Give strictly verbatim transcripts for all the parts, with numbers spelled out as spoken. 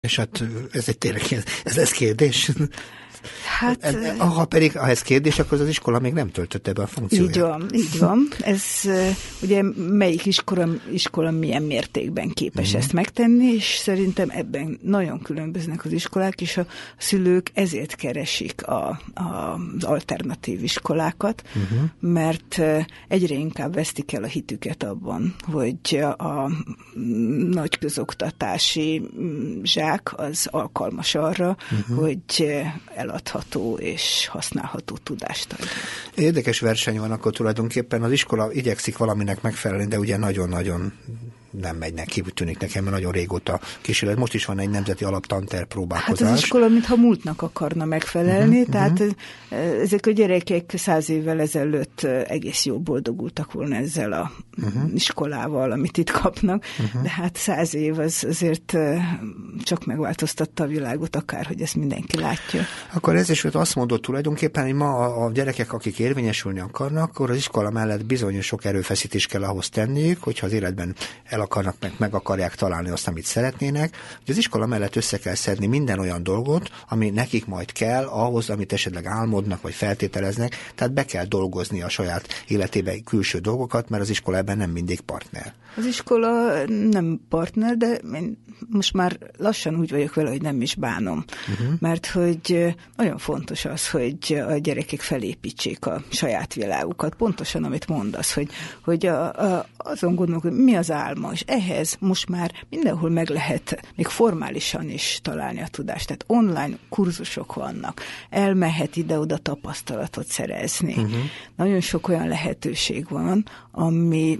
És hát ez egy tényleg, ez lesz kérdés. Hát, ha pedig ha ez kérdés, akkor az iskola még nem töltötte be a funkcióját. Így van, így van. Ez ugye melyik iskola, iskola milyen mértékben képes uh-huh. ezt megtenni, és szerintem ebben nagyon különböznek az iskolák, és a szülők ezért keresik a, a, az alternatív iskolákat, uh-huh. mert egyre inkább vesztik el a hitüket abban, hogy a nagy közoktatási zsák az alkalmas arra, uh-huh. hogy eladható és használható tudást adja. Érdekes verseny van akkor tulajdonképpen. Az iskola igyekszik valaminek megfelelni, de ugye nagyon-nagyon nem megy neki, tűnik nekem, mert nagyon régóta kísérlet. Most is van egy nemzeti alaptanterv próbálkozás. Hát az iskola mintha múltnak akarna megfelelni, uh-huh, tehát uh-huh. ezek a gyerekek száz évvel ezelőtt egész jól boldogultak volna ezzel a uh-huh. iskolával, amit itt kapnak, uh-huh. de hát száz év az azért csak megváltoztatta a világot, akár, hogy ezt mindenki látja. Akkor ez is azt mondott tulajdonképpen, hogy ma a gyerekek, akik érvényesülni akarnak, akkor az iskola mellett bizonyos sok erőfeszítés kell ahhoz tenniük, hogyha az életben el akarnak, meg, meg akarják találni azt, amit szeretnének, hogy az iskola mellett össze kell szedni minden olyan dolgot, ami nekik majd kell ahhoz, amit esetleg álmodnak, vagy feltételeznek, tehát be kell dolgozni a saját életébe külső dolgokat, mert az iskola ebben nem mindig partner. Az iskola nem partner, de én most már lassan úgy vagyok vele, hogy nem is bánom. Uh-huh. Mert hogy nagyon fontos az, hogy a gyerekek felépítsék a saját világukat. Pontosan, amit mondasz, hogy, hogy a, a, azon gondolok, hogy mi az álma, és ehhez most már mindenhol meg lehet még formálisan is találni a tudást. Tehát online kurzusok vannak, elmehet ide-oda tapasztalatot szerezni. Uh-huh. Nagyon sok olyan lehetőség van, ami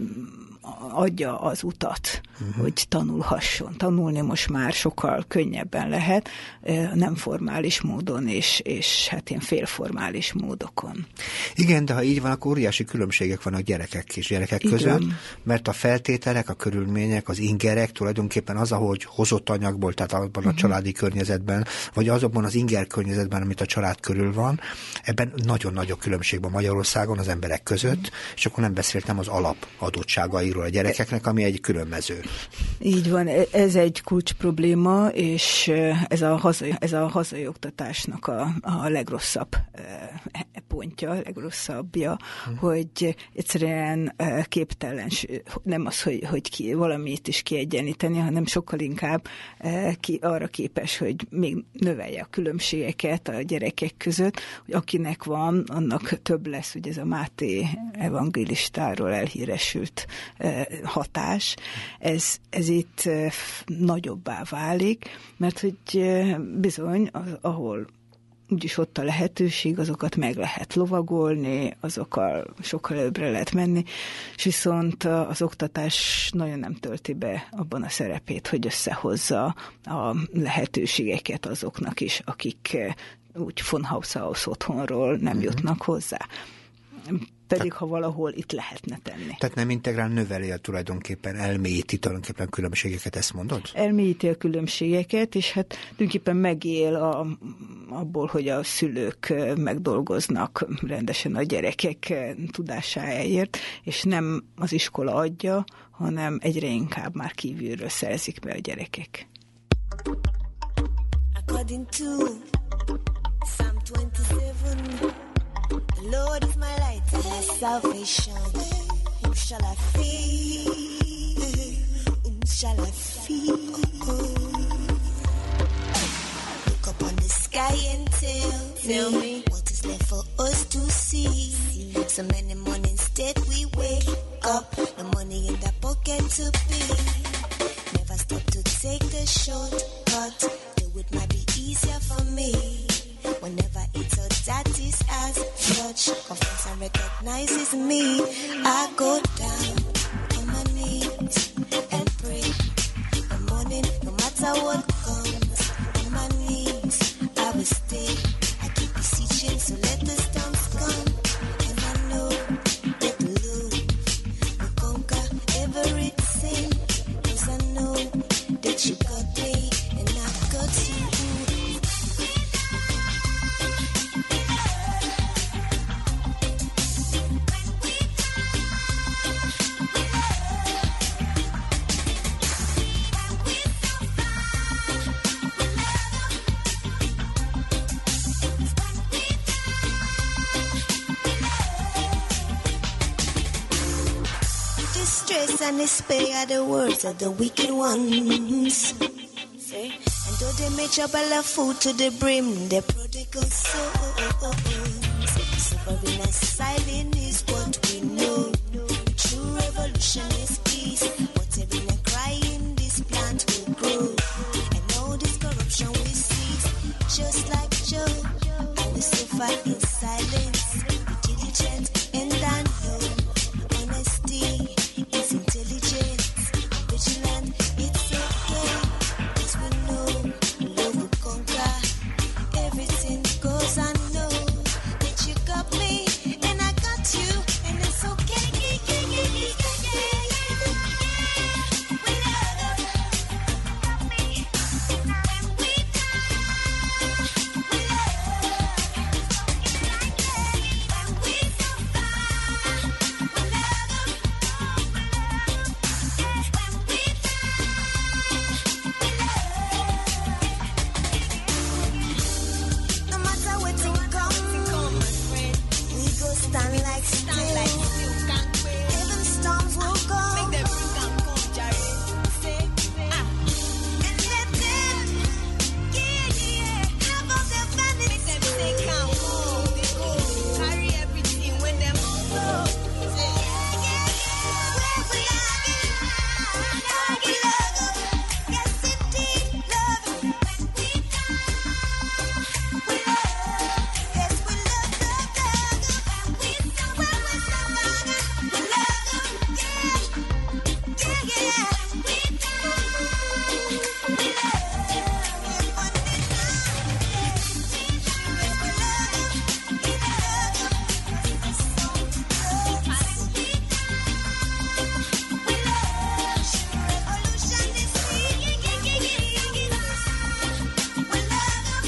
adja az utat, uh-huh. hogy tanulhasson. Tanulni most már sokkal könnyebben lehet, nem formális módon, és, és hát ilyen félformális módokon. Igen, de ha így van, akkor óriási különbségek vannak gyerekek és gyerekek Igen. között, mert a feltételek, a körülmények, az ingerek tulajdonképpen az, ahogy hozott anyagból, tehát abban uh-huh. a családi környezetben, vagy azokban az inger környezetben, amit a család körül van, ebben nagyon nagy a különbség van Magyarországon az emberek között, uh-huh. és akkor nem beszéltem az alapadottságairól a gyerekeknek, ami egy külön mező. Így van, ez egy kulcs probléma, és ez a hazai, ez a hazai oktatásnak a, a legrosszabb pontja, a legrosszabbja, hmm. hogy egyszerűen képtelen, nem az, hogy, hogy ki, valamit is kiegyenlíteni, hanem sokkal inkább ki, arra képes, hogy még növelje a különbségeket a gyerekek között, hogy akinek van, annak több lesz, ugye ez a Máté evangélistáról elhíresült hatás, ez, ez itt nagyobbá válik, mert hogy bizony, az, ahol úgyis ott a lehetőség, azokat meg lehet lovagolni, azokkal sokkal előbbre lehet menni, és viszont az oktatás nagyon nem tölti be abban a szerepét, hogy összehozza a lehetőségeket azoknak is, akik úgy von Haus aus otthonról nem uh-huh. jutnak hozzá. Pedig, ha valahol itt lehetne tenni. Tehát nem integrál, növeli a tulajdonképpen, elmélyíti tulajdonképpen különbségeket, ezt mondod? Elmélyíti a különbségeket, és hát tulajdonképpen megél a, abból, hogy a szülők megdolgoznak rendesen a gyerekek tudásáért, és nem az iskola adja, hanem egyre inkább már kívülről szerzik be a gyerekek. According to Psalm twenty-seven, the Lord is my light and my salvation. Whom shall I fear? Whom shall I fear? Look up on the sky and tell, tell me what is left for us to see. So many mornings that we wake up, no money in the pocket to pay. Never stop to take the shortcut, though it might be easier for me. Whenever it's a that is as such, confess and recognizes me. I go down on my knees and pray. The morning, no matter what comes, on my knees I will stay. I keep beseeching, so let the storms come. And I know that the Lord will conquer everything. 'Cause I know that you got me and I got you. Sadness and despair are the words of the wicked ones. See? And though they may trouble of food to the brim, the prodigal souls. Suffering and silent is what we know. True revolution is peace. Whatever and crying, this plant will grow. And all this corruption we cease. Just like Job, I will suffer in silence. Be diligent and I know. Honesty is intelligence. Vigilant, it's okay. As we know, love will conquer. Everything goes I know that you got me and I got you, and it's okay. No matter what it comes, we go stand like still. Even storms will come. And let them, yeah, yeah, have all their vanity. Carry everything when them all go. Yeah, yeah, yeah. Where we are, we love. Yes, indeed, love. When we die, we love. Yes, we love, love, love. When we survive, we love. Yeah, yeah, yeah. When we die, we love. And when they die, we love. We love. It's so good. When we die, we love. Revolution is sweet. We love. We love. Yeah, we love.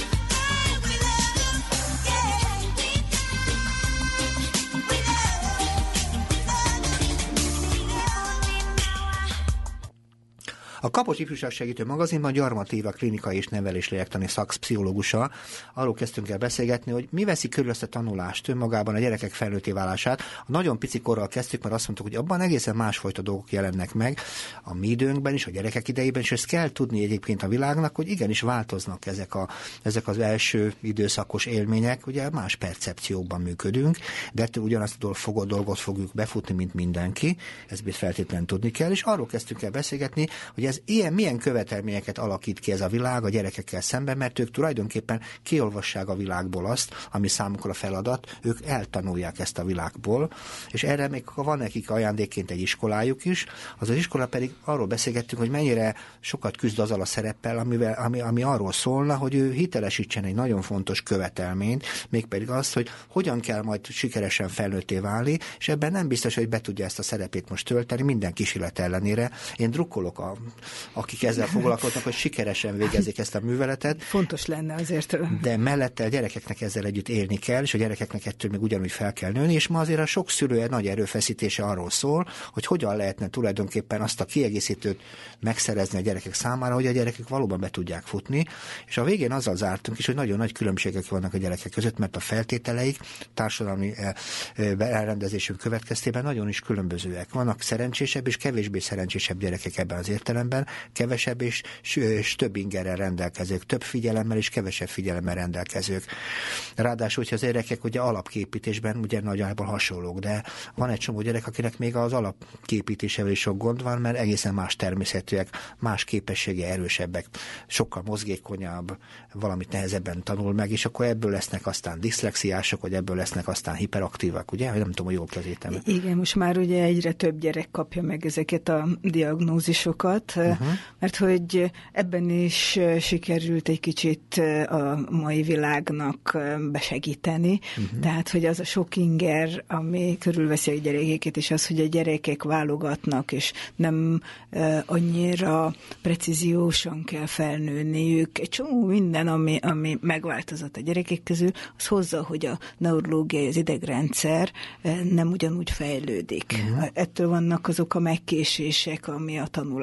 A Kapocs Ifjúság Segítő Magazinban Gyarmat Éva klinikai és nevelés lélektani szakpszichológusa. Arról kezdtünk el beszélgetni, hogy mi veszi körül ezt a tanulást, önmagában a gyerekek felnőtté válását. A nagyon pici korral kezdtük, mert azt mondtuk, hogy abban egészen másfajta dolgok jelennek meg a mi időnkben is, a gyerekek idejében, és ezt kell tudni egyébként a világnak, hogy igenis változnak ezek, a, ezek az első időszakos élmények, ugye más percepciókban működünk, de ettől ugyanazt a dolgot fogjuk befutni, mint mindenki, ezt feltétlenül tudni kell, és arról kezdtünk el beszélgetni, hogy ez ilyen, milyen követelményeket alakít ki ez a világ a gyerekekkel szemben, mert ők tulajdonképpen kiolvassák a világból azt, ami számukra a feladat, ők eltanulják ezt a világból, és erre még van nekik ajándékként egy iskolájuk is, az az iskola pedig arról beszélgettünk, hogy mennyire sokat küzd azzal a szereppel, amivel, ami, ami arról szólna, hogy ő hitelesítsen egy nagyon fontos követelményt, mégpedig azt, hogy hogyan kell majd sikeresen felnőtté válni, és ebben nem biztos, hogy be tudja ezt a szerepét most tölteni, minden kísérlet ellenére. Én drukkolok a akik ezzel foglalkoznak, hogy sikeresen végezzék ezt a műveletet. Fontos lenne azért. De mellette a gyerekeknek ezzel együtt élni kell, és a gyerekeknek ettől még ugyanúgy fel kell nőni, és ma azért a sok szülő nagy erőfeszítése arról szól, hogy hogyan lehetne tulajdonképpen azt a kiegészítőt megszerezni a gyerekek számára, hogy a gyerekek valóban be tudják futni, és a végén azzal zártunk is, hogy nagyon nagy különbségek vannak a gyerekek között, mert a feltételeik társadalmi elrendezésük következtében nagyon is különbözőek. Vannak szerencsésebb és kevésbé szerencsésebb gyerekek ebben az értelemben, kevesebb és, és több ingerrel rendelkezők, több figyelemmel és kevesebb figyelemmel rendelkezők. Ráadásul, hogy az gyerekek ugye alapképítésben ugye nagyjából hasonlók, de van egy csomó gyerek, akinek még az alapképítésével is sok gond van, mert egészen más természetűek, más képessége erősebbek, sokkal mozgékonyabb, valamit nehezebben tanul meg, és akkor ebből lesznek aztán diszlexiások, vagy ebből lesznek aztán hiperaktívak, ugye? Nem tudom, hogy jól kezítem. Igen, most már ugye egyre több gyerek kapja meg ezeket a diagnózisokat, uh-huh. mert hogy ebben is sikerült egy kicsit a mai világnak besegíteni, uh-huh. tehát, hogy az a sok inger, ami körülveszi a gyerekeket, és az, hogy a gyerekek válogatnak, és nem uh, annyira precíziósan kell felnőniük. Egy csomó minden, ami, ami megváltozott a gyerekek közül, az hozza, hogy a neurológiai, az idegrendszer uh, nem ugyanúgy fejlődik. Uh-huh. Ettől vannak azok a megkésések, ami a tanulást is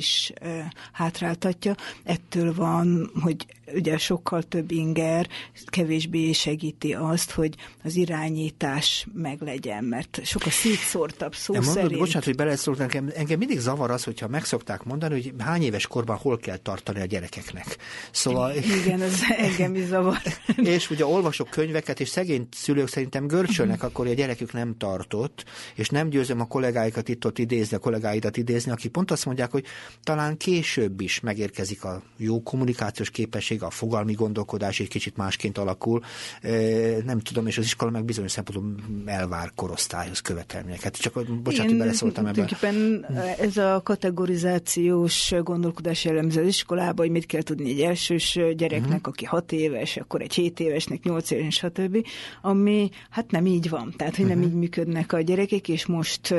is e, hátráltatja. Ettől van, hogy ugye sokkal több inger kevésbé segíti azt, hogy az irányítás meglegyen, mert sokkal szétszórtabb szó mondod, szerint. Bocsánat, hogy beleszóltam, engem, engem mindig zavar az, hogyha meg szokták mondani, hogy hány éves korban hol kell tartani a gyerekeknek. Szóval... Igen, ez engem is zavar. És ugye olvasok könyveket, és szegény szülők szerintem görcsölnek, akkor a gyerekük nem tartott, és nem győzöm a kollégáikat itt-ott idézni, a kollégáidat idézni, akik pont azt mondják, hogy talán később is megérkezik a jó kommunikációs képesség, a fogalmi gondolkodás egy kicsit másként alakul. Nem tudom, és az iskola meg bizonyos szempontból elvár korosztályhoz követelményeket. Csak bocsánat, hogy beleszóltam ebben. Tulajdonképpen ez a kategorizációs gondolkodás jellemző az iskolába, hogy mit kell tudni egy elsős gyereknek, uh-huh. aki hat éves, akkor egy hét évesnek, nyolc éves, stb., ami hát nem így van. Tehát, hogy nem uh-huh. így működnek a gyerekek, és most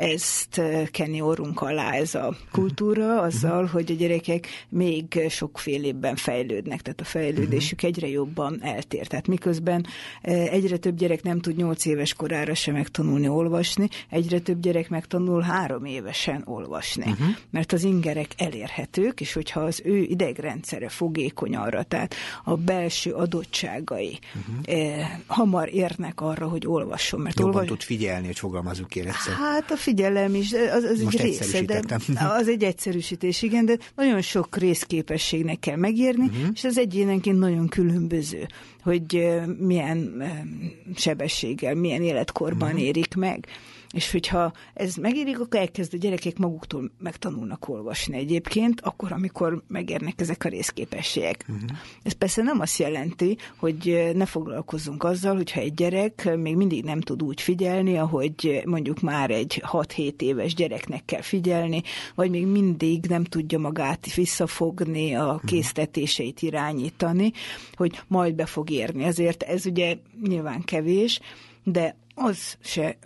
ezt kenni orrunk alá ez a kultúra, azzal, uh-huh. hogy a gyerekek még sokfélében fejlődnek, tehát a fejlődésük uh-huh. egyre jobban eltér. Tehát miközben egyre több gyerek nem tud nyolc éves korára sem megtanulni olvasni, egyre több gyerek megtanul három évesen olvasni. Uh-huh. Mert az ingerek elérhetők, és hogyha az ő idegrendszere fogékony arra, tehát a belső adottságai uh-huh. eh, hamar érnek arra, hogy olvasson. Mert jobban olvas... tud figyelni, hogy fogalmazunk ki egyszer. Hát a figyelem is, az, az egy része, de az egy egyszerűsítés, igen, de nagyon sok részképességnek kell megérni, uh-huh. és az egyénenként nagyon különböző, hogy milyen sebességgel, milyen életkorban uh-huh. érik meg. És hogyha ez megérik, akkor elkezd a gyerekek maguktól megtanulnak olvasni egyébként, akkor, amikor megérnek ezek a részképességek. Uh-huh. Ez persze nem azt jelenti, hogy ne foglalkozzunk azzal, hogyha egy gyerek még mindig nem tud úgy figyelni, ahogy mondjuk már egy hat-hét éves gyereknek kell figyelni, vagy még mindig nem tudja magát visszafogni, a késztetéseit irányítani, hogy majd be fog érni. Ezért ez ugye nyilván kevés, de az se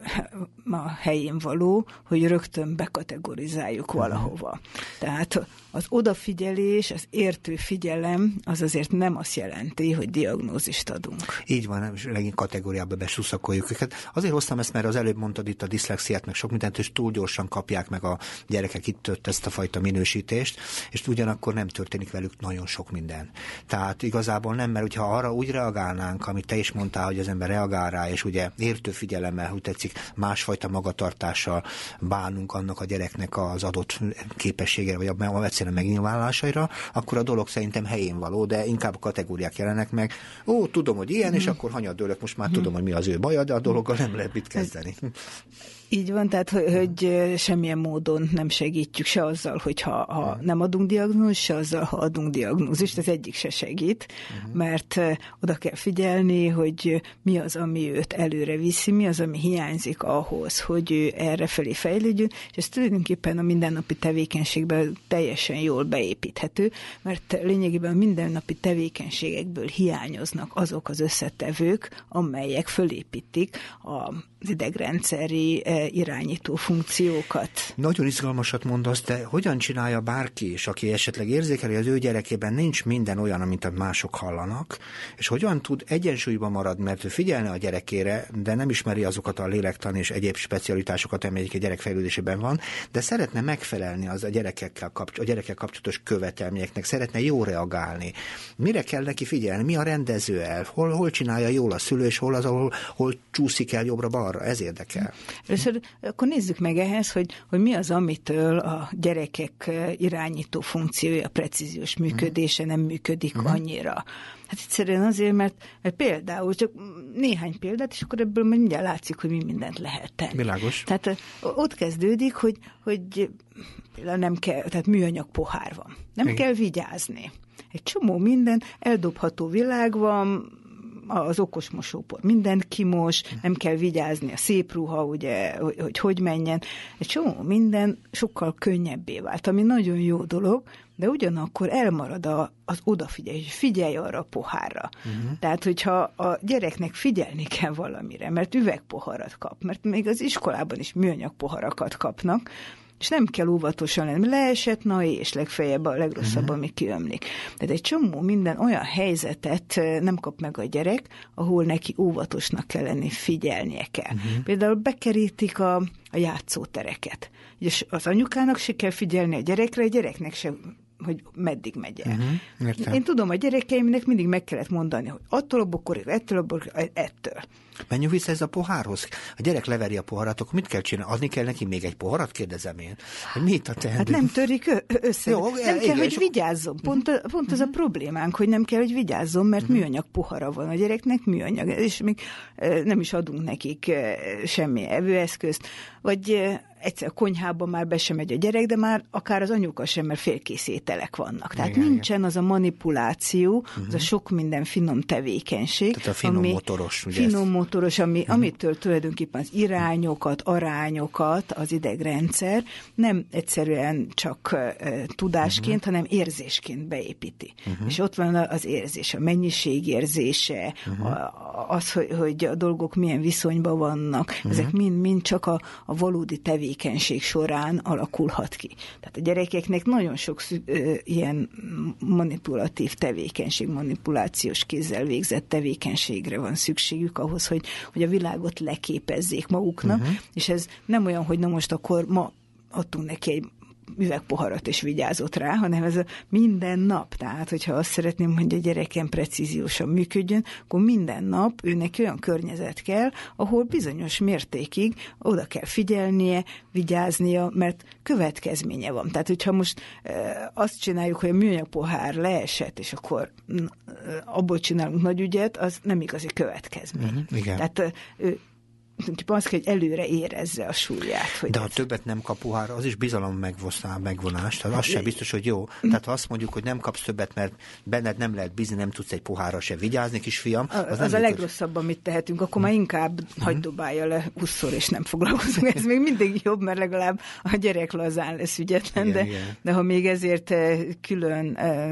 a helyén való, hogy rögtön bekategorizáljuk valahova. Tehát az odafigyelés, az értő figyelem, az azért nem azt jelenti, hogy diagnózist adunk. Így van, nem, és legint kategóriába besúszakoljuk őket. Azért hoztam ezt, mert az előbb mondtad itt a diszlexiát, meg sok mindent, és túl gyorsan kapják meg a gyerekek itt ezt a fajta minősítést, és ugyanakkor nem történik velük nagyon sok minden. Tehát igazából nem, mert hogyha arra úgy reagálnánk, amit te is mondtál, hogy az ember reagál rá, és ugye értő figyelemmel, hogy tetszik, másfajta magatartással bánunk annak a gyereknek az adott képességére, vagy a egyszerűen megnyilvánulásaira, akkor a dolog szerintem helyén való, de inkább a kategóriák jelenek meg. Ó, tudom, hogy ilyen, mm. és akkor hanyadőlök, most már mm. tudom, hogy mi az ő baja, de a dologgal nem lehet mit kezdeni. Így van, tehát, hogy, hogy semmilyen módon nem segítjük se azzal, hogyha ha nem adunk diagnózist, se azzal, ha adunk diagnózist, ez egyik se segít, uh-huh. mert oda kell figyelni, hogy mi az, ami őt előre viszi, mi az, ami hiányzik ahhoz, hogy ő errefelé fejlődjön, és ez tulajdonképpen a mindennapi tevékenységben teljesen jól beépíthető, mert lényegében a mindennapi tevékenységekből hiányoznak azok az összetevők, amelyek fölépítik az idegrendszeri irányító funkciókat. Nagyon izgalmasat mondasz, de hogyan csinálja bárki is, aki esetleg érzékeli, az ő gyerekében nincs minden olyan, amit a mások hallanak, és hogyan tud egyensúlyban maradni, mert ő figyelne a gyerekére, de nem ismeri azokat a lélektan és egyéb specialitásokat, amelyek a gyerek fejlődésében van, de szeretne megfelelni az a gyerekekkel, kapcs- a gyerekekkel kapcsolatos követelményeknek, szeretne jó reagálni. Mire kell neki figyelni? Mi a rendező elv? Hol, hol csinálja jól a szülő, és hol az, ahol hol csúszik el jobbra-balra? Ez érdekel. Először akkor nézzük meg ehhez, hogy, hogy mi az, amitől a gyerekek irányító funkciója, precíziós működése nem működik uh-huh. annyira. Hát egyszerűen azért, mert, mert például csak néhány példát, és akkor ebből mindjárt látszik, hogy mi mindent lehet tenni. Világos. Tehát ott kezdődik, hogy, hogy például nem kell, tehát műanyag pohár van. Nem Igen. kell vigyázni. Egy csomó minden, eldobható világ van, az okos mosópor minden kimos, nem kell vigyázni a szép ruha, ugye, hogy, hogy hogy menjen. Egy csomó minden sokkal könnyebbé vált, ami nagyon jó dolog, de ugyanakkor elmarad a, az odafigyelés, figyelj arra a pohárra. Uh-huh. Tehát, hogyha a gyereknek figyelni kell valamire, mert üvegpoharat kap, mert még az iskolában is műanyag poharakat kapnak, És nem kell óvatosan lenni. Leesett, na és legfeljebb a legrosszabb, uh-huh. ami kiömlik. Tehát egy csomó minden olyan helyzetet nem kap meg a gyerek, ahol neki óvatosnak kell lenni, figyelnie kell. Uh-huh. Például bekerítik a, a játszótereket. És az anyukának se kell figyelni a gyerekre, a gyereknek se, hogy meddig megy el. Uh-huh. Én tudom, a gyerekeimnek mindig meg kellett mondani, hogy attól a bokorig, ettől a bokorig, ettől. Menjünk vissza ez a pohárhoz. A gyerek leveri a poharat, akkor mit kell csinálni? Adni kell neki még egy poharat? Kérdezem én. Hogy mit a teendő? Hát nem törik össze. Jó, nem el, kell, igen, hogy vigyázzon. Pont, a, pont uh-huh. az a problémánk, hogy nem kell, hogy vigyázzon, mert uh-huh. műanyag pohara van a gyereknek, műanyag, és még nem is adunk nekik semmi evőeszközt, vagy egyszer a konyhában már be sem megy a gyerek, de már akár az anyuka sem, mert félkész ételek vannak. Tehát igen, nincsen igen. az a manipuláció, uh-huh. az a sok minden finom tevékenység. Tehát a finom ami, motoros, ugye? Finom motoros, ami, uh-huh. amitől tulajdonképpen az irányokat, arányokat az idegrendszer nem egyszerűen csak uh, tudásként, uh-huh. hanem érzésként beépíti. Uh-huh. És ott van az érzés, a mennyiség érzése, uh-huh. a, az, hogy, hogy a dolgok milyen viszonyban vannak, uh-huh. ezek mind-mind csak a, a valódi tevékenység során alakulhat ki. Tehát a gyerekeknek nagyon sok ö, ilyen manipulatív tevékenység, manipulációs kézzel végzett tevékenységre van szükségük ahhoz, hogy, hogy a világot leképezzék maguknak, uh-huh. és ez nem olyan, hogy na most akkor ma adtunk neki egy üvegpoharat és vigyázott rá, hanem ez a minden nap. Tehát, hogyha azt szeretném, hogy a gyerekem precíziósan működjön, akkor minden nap őnek olyan környezet kell, ahol bizonyos mértékig oda kell figyelnie, vigyáznia, mert következménye van. Tehát, hogyha most e, azt csináljuk, hogy a műanyag pohár leesett, és akkor e, abból csinálunk nagy ügyet, az nem igazi következmény. Uh-huh, igen. Tehát e, azt kell, hogy előre érezze a súlyát. Hogy de ha ez... többet nem kap pohárra, az is bizalom megvonás. Tehát az sem biztos, hogy jó. Tehát ha azt mondjuk, hogy nem kapsz többet, mert benned nem lehet bízni, nem tudsz egy pohárra se vigyázni, kisfiam. Az, az, az a legrosszabb, amit tehetünk. Akkor már inkább uh-huh. hagyd dobálja le húszszor, és nem foglalkozunk. Ez még mindig jobb, mert legalább a gyerek lazán lesz ügyetlen, igen, de, igen. de ha még ezért külön,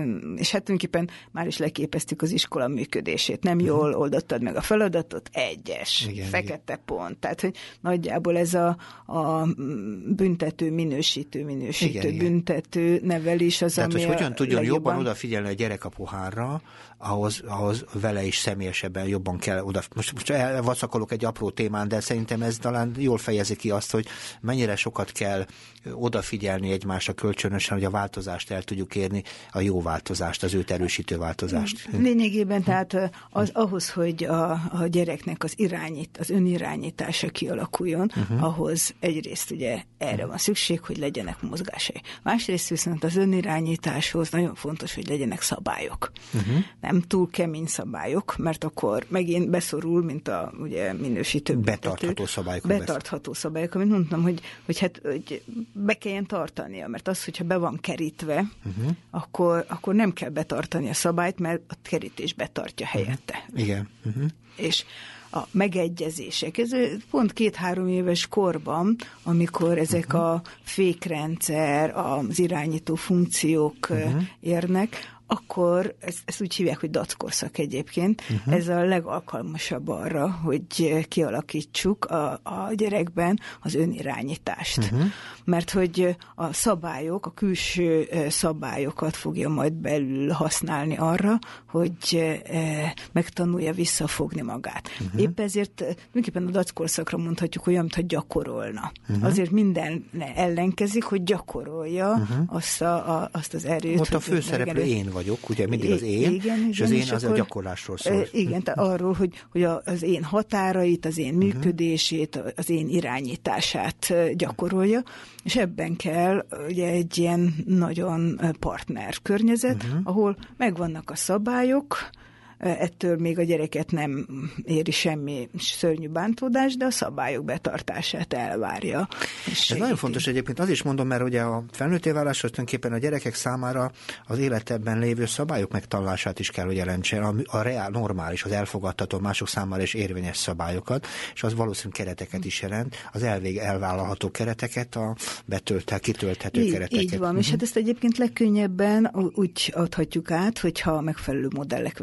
és hát tulajdonképpen már is leképeztük az iskola működését. Nem uh-huh. jól oldottad meg a feladatot, egyes, igen, fekete igen. pont. Tehát, hogy nagyjából ez a, a büntető, minősítő, minősítő, igen, büntető igen. nevelés az, tehát, ami hogy hogyan tudjon legjobban... jobban odafigyelni a gyerek a pohárra, ahhoz, ahhoz vele is személyesebben jobban kell oda... Most, most elvacakolok egy apró témán, de szerintem ez talán jól fejezi ki azt, hogy mennyire sokat kell odafigyelni egymásra kölcsönösen, hogy a változást el tudjuk érni, a jó változást, az őt erősítő változást. Lényegében tehát az, ahhoz, hogy a, a gyereknek az irányít, az önirányítása kialakuljon, uh-huh. ahhoz egyrészt ugye erre van szükség, hogy legyenek mozgásai. Másrészt viszont az önirányításhoz nagyon fontos, hogy legyenek szabályok. Uh-huh. Nem túl kemény szabályok, mert akkor megint beszorul, mint a ugye, minősítő betartható szabályok. Betartható szabályok, amit mondtam, hogy, hogy hát hogy be kelljen tartania, mert az, hogyha be van kerítve, uh-huh. akkor, akkor nem kell betartani a szabályt, mert a kerítés betartja helyette. Uh-huh. Igen. Uh-huh. És a megegyezések. Ez pont két-három éves korban, amikor ezek uh-huh. a fékrendszer, az irányító funkciók uh-huh. érnek, akkor ezt, ezt úgy hívják, hogy dackorszak egyébként. Uh-huh. Ez a legalkalmasabb arra, hogy kialakítsuk a, a gyerekben az önirányítást. Uh-huh. Mert hogy a szabályok, a külső szabályokat fogja majd belül használni arra, hogy megtanulja visszafogni magát. Uh-huh. Épp ezért tulajdonképpen a dackorszakra mondhatjuk olyan, mintha gyakorolna. Uh-huh. Azért minden ellenkezik, hogy gyakorolja uh-huh. azt, a, a, azt az erőt. Ott a főszereplő én vagy. vagyok, ugye mindig az én, igen, és az én és az akkor, a gyakorlásról szól. Igen, tehát arról, hogy, hogy az én határait, az én működését, az én irányítását gyakorolja, és ebben kell ugye egy ilyen nagyon partner környezet, uh-huh. ahol megvannak a szabályok, ettől még a gyereket nem éri semmi szörnyű bántódás, de a szabályok betartását elvárja. Ez nagyon fontos egyébként, az is mondom, mert ugye a felnőtté válás tulajdonképpen a gyerekek számára az életben lévő szabályok megtanulását is kell, hogy jelentsen, a, a reál, normális, az elfogadható, mások számára is érvényes szabályokat, és az valószínűleg kereteket is jelent, az elvég elvállalható kereteket, a betölthet, kitölthető így, kereteket. Így van, uh-huh. és hát ezt egyébként legkönnyebben úgy adhatjuk át, hogyha megfelelő modellek veszik föl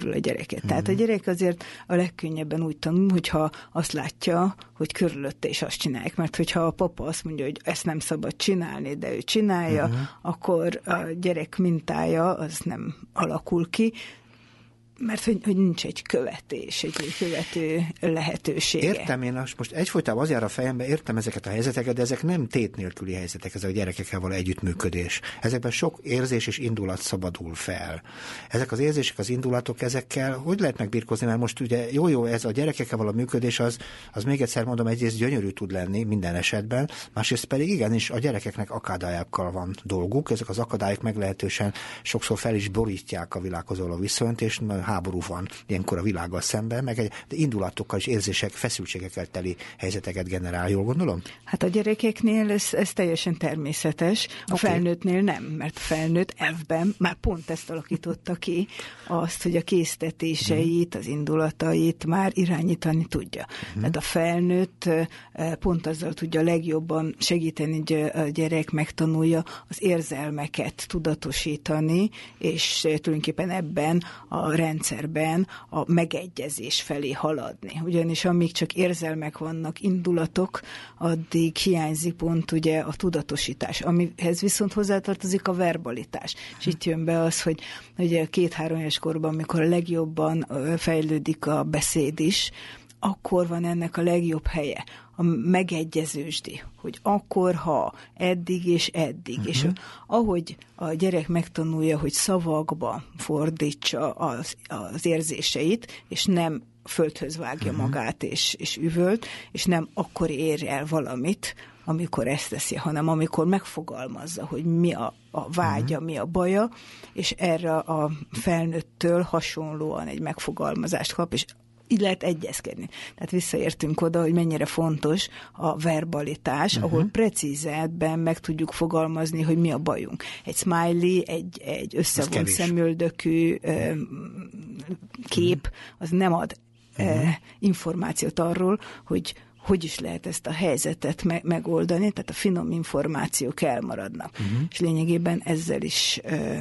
körül a gyereket. Uh-huh. Tehát a gyerek azért a legkönnyebben úgy tanul, hogyha azt látja, hogy körülötte is azt csinálják, mert hogyha a papa azt mondja, hogy ezt nem szabad csinálni, de ő csinálja, uh-huh. akkor a gyerek mintája az nem alakul ki, mert hogy, hogy nincs egy követés, egy követő lehetősége. Értem, én most egyfolytában az jár a fejembe, értem ezeket a helyzeteket, de ezek nem tét nélküli helyzetek, ezek a gyerekekkel való együttműködés. Ezekben sok érzés és indulat szabadul fel. Ezek az érzések, az indulatok, ezekkel hogy lehet megbirkózni, mert most ugye jó-jó, ez a gyerekekkel való működés, az, az még egyszer mondom, egyrészt gyönyörű tud lenni minden esetben, másrészt pedig igenis a gyerekeknek akadályokkal van dolguk, ezek az akadályok meglehetősen sokszor fel is borítják a világhoz való viszonyt, és háború van ilyenkor a világgal szemben, meg egy indulatokkal és érzések, feszültségekkel teli helyzeteket generál, jól gondolom? Hát a gyerekeknél ez, ez teljesen természetes, a okay. felnőttnél nem, mert a felnőtt elvben már pont ezt alakította ki, azt, hogy a késztetéseit, az indulatait már irányítani tudja. Uh-huh. Tehát a felnőtt pont azzal tudja legjobban segíteni, hogy a gyerek megtanulja az érzelmeket tudatosítani, és tulajdonképpen ebben a rendszerben a megegyezés felé haladni. Ugyanis amíg csak érzelmek vannak, indulatok, addig hiányzik pont ugye a tudatosítás, amihez viszont hozzátartozik a verbalitás. És itt jön be az, hogy ugye két-három éves korban, amikor a legjobban fejlődik a beszéd is, akkor van ennek a legjobb helye, a megegyezősdi, hogy akkor, ha, eddig és eddig. Uh-huh. És ahogy a gyerek megtanulja, hogy szavakba fordítsa az, az érzéseit, és nem földhöz vágja uh-huh. magát és, és üvölt, és nem akkor ér el valamit, amikor ezt teszi, hanem amikor megfogalmazza, hogy mi a, a vágya, uh-huh. mi a baja, és erre a felnőttől hasonlóan egy megfogalmazást kap, és így lehet egyezkedni. Tehát visszaértünk oda, hogy mennyire fontos a verbalitás, uh-huh. ahol precízebben meg tudjuk fogalmazni, hogy mi a bajunk. Egy smiley, egy, egy összevont szemöldökű uh, kép, az nem ad uh-huh. uh, információt arról, hogy hogy is lehet ezt a helyzetet me- megoldani, tehát a finom információk elmaradnak. Uh-huh. És lényegében ezzel is uh,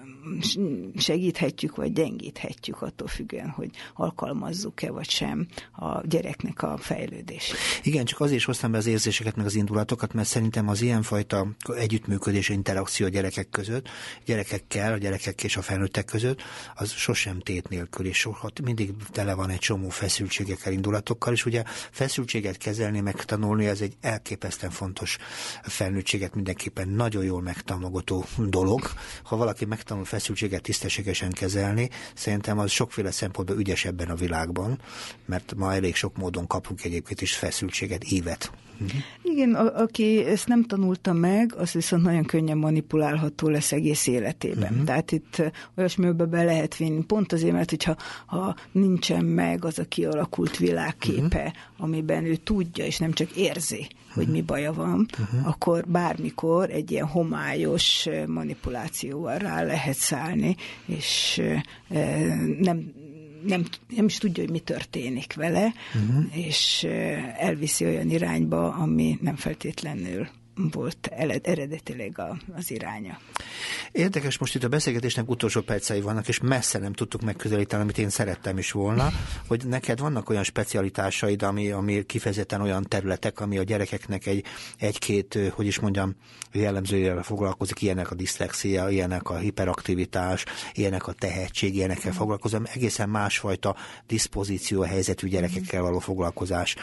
segíthetjük, vagy gyengíthetjük attól függően, hogy alkalmazzuk-e, vagy sem a gyereknek a fejlődését. Igen, csak azért is hoztam be az érzéseket, meg az indulatokat, mert szerintem az ilyenfajta együttműködés, interakció a gyerekek között, gyerekekkel, a gyerekek és a felnőttek között, az sosem tét nélkül, és soha, mindig tele van egy csomó feszültségekkel, indulatokkal, és ugye feszültséget kezelni, megtanulni, ez egy elképesztően fontos felnőttséget mindenképpen nagyon jól megtámogató dolog. Ha valaki megtanul feszültséget tisztességesen kezelni, szerintem az sokféle szempontból ügyes ebben a világban, mert ma elég sok módon kapunk egyébként is feszültséget, ívet. Uh-huh. Igen, a, aki ezt nem tanulta meg, az viszont nagyon könnyen manipulálható lesz egész életében. Uh-huh. Tehát itt olyasmibe be lehet vinni. Pont azért, mert hogyha ha nincsen meg az a kialakult világképe, uh-huh. amiben ő tudja, és nem csak érzi, hogy mi baja van, uh-huh. akkor bármikor egy ilyen homályos manipulációval rá lehet szállni, és nem, nem, nem is tudja, hogy mi történik vele, uh-huh. és elviszi olyan irányba, ami nem feltétlenül volt eredetileg az iránya. Érdekes, most itt a beszélgetésnek utolsó percei vannak, és messze nem tudtuk megközelíteni, amit én szerettem is volna, hogy neked vannak olyan specialitásaid, ami, ami kifejezetten olyan területek, ami a gyerekeknek egy, egy-két, hogy is mondjam, jellemzőjével foglalkozik, ilyenek a diszlexia, ilyenek a hiperaktivitás, ilyenek a tehetség, ilyenekkel foglalkozom, egészen másfajta diszpozíció helyzetű gyerekekkel való foglalkozás.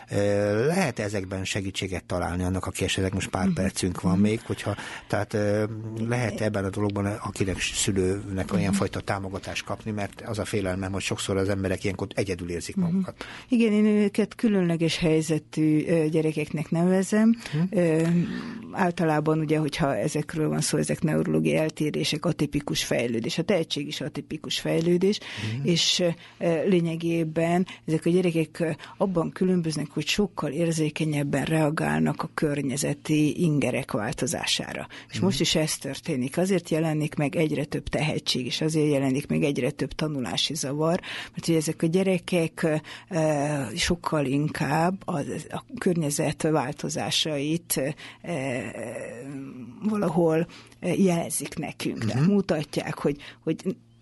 Lehet ezekben segítséget találni annak, aki esetleg most pár percünk van még, hogyha, tehát lehet ebben a dologban, akinek szülőnek olyan fajta támogatást kapni, mert az a félelmem, hogy sokszor az emberek ilyenkor egyedül érzik magukat. Igen, én őket különleges helyzetű gyerekeknek nevezem. Hmm. Általában ugye, hogyha ezekről van szó, ezek neurológiai eltérések, atipikus fejlődés. A tehetség is atipikus fejlődés, hmm. és lényegében ezek a gyerekek abban különböznek, hogy sokkal érzékenyebben reagálnak a környezeti ingerek változására. És hmm. most is ez történik. Azért jelenik meg egyre több tehetség, és azért jelenik meg egyre több tanulási zavar, mert ugye ezek a gyerekek e, sokkal inkább a, a környezet változásait e, valahol jelzik nekünk. Uh-huh. Tehát mutatják, hogy, hogy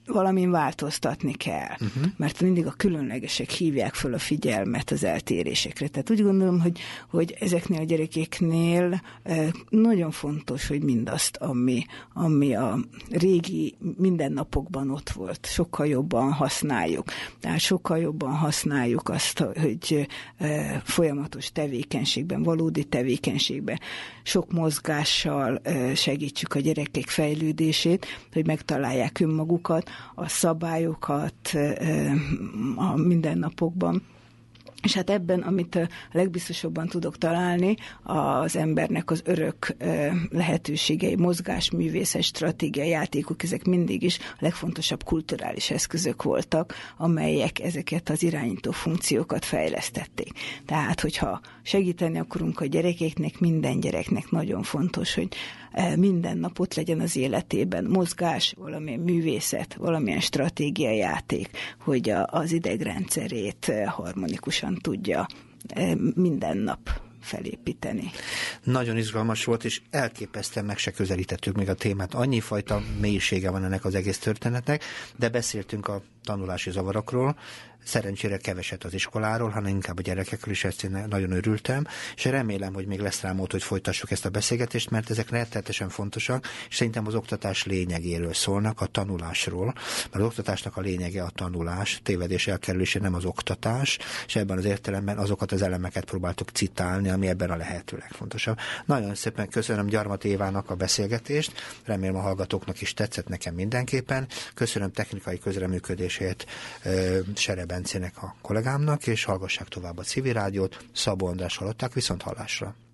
valamin változtatni kell, uh-huh. mert mindig a különlegesek hívják föl a figyelmet az eltérésekre. Tehát úgy gondolom, hogy, hogy ezeknél a gyerekeknél nagyon fontos, hogy mindazt, ami, ami a régi mindennapokban ott volt, sokkal jobban használjuk. Tehát sokkal jobban használjuk azt, hogy folyamatos tevékenységben, valódi tevékenységben, sok mozgással segítsük a gyerekek fejlődését, hogy megtalálják önmagukat, a szabályokat a mindennapokban. És hát ebben, amit a legbiztosabban tudok találni, az embernek az örök lehetőségei, mozgás, művészet, stratégia, játékok, ezek mindig is a legfontosabb kulturális eszközök voltak, amelyek ezeket az irányító funkciókat fejlesztették. Tehát, hogyha segíteni akarunk a gyerekeknek, minden gyereknek nagyon fontos, hogy minden nap ott legyen az életében mozgás, valamilyen művészet, valamilyen stratégia, játék, hogy az idegrendszerét harmonikusan tudja minden nap felépíteni. Nagyon izgalmas volt, és elképesztően meg se közelítettük még a témát. Annyi fajta mélysége van ennek az egész történetnek, de beszéltünk a tanulási zavarokról, szerencsére keveset az iskoláról, hanem inkább a gyerekekről is, ezt én nagyon örültem, és remélem, hogy még lesz rá mód, hogy folytassuk ezt a beszélgetést, mert ezek rettenetesen fontosak, és szerintem az oktatás lényegéről szólnak, a tanulásról, mert az oktatásnak a lényege a tanulás, tévedés elkerülése, nem az oktatás, és ebben az értelemben azokat az elemeket próbáltuk citálni, ami ebben a lehető legfontosabb. Nagyon szépen köszönöm Gyarmati Évának a beszélgetést, remélem a hallgatóknak is tetszett, nekem mindenképpen. Köszönöm technikai közreműködését Sere Bencének, a kollégámnak, és hallgassák tovább a Civil Rádiót. Szabó András hallották, viszont hallásra.